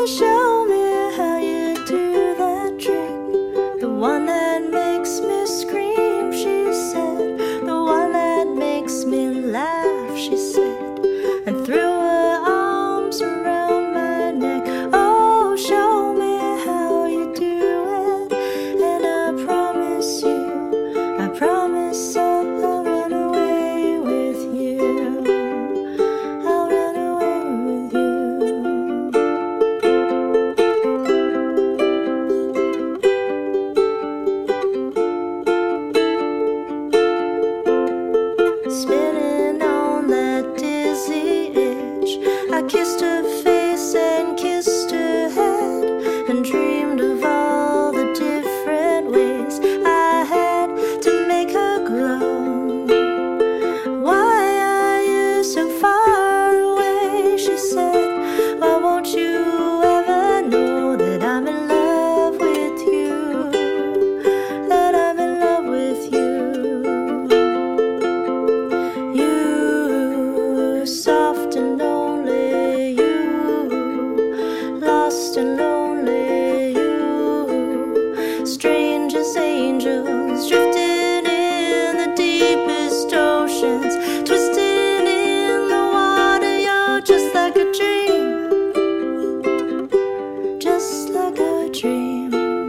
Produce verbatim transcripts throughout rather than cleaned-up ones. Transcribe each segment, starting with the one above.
show me how you do that trick, the one that makes me scream, she said, the one that makes me laugh, she said, and threw her arms around my neck. Oh, show me how you do it, and I promise you, I promise I'll run away with you, I'll run away with you. Spinning on that dizzy edge, I kissed her face and kissed her head, and dreamed of all the different ways I had to make her glow. Why are you so far away, she said, why won't you ever know that I'm in love with you, that I'm in love with you. You, soft and lonely, you, lost and lonely, you, strange as angels, drifting in the deepest oceans, twisting in the water. You're just like a dream, just like a dream.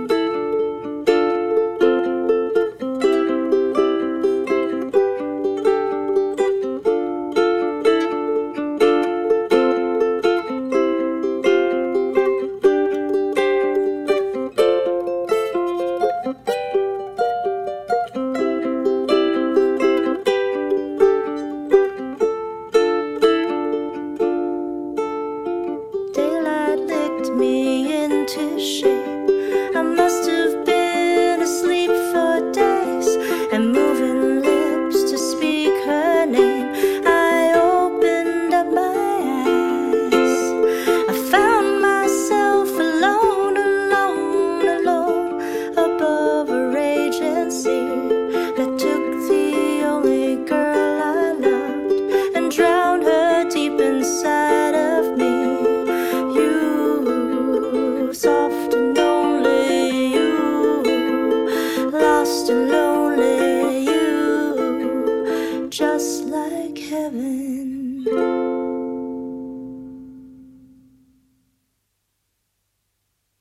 Daylight licked me into shape. I must have been asleep for days, and moving lips to speak her name. I opened up my eyes. I found myself alone, alone, alone, above a raging sea that took the only girl I loved and drowned her deep inside of me. You, soft and lonely, you, lost and lonely, you, just like heaven.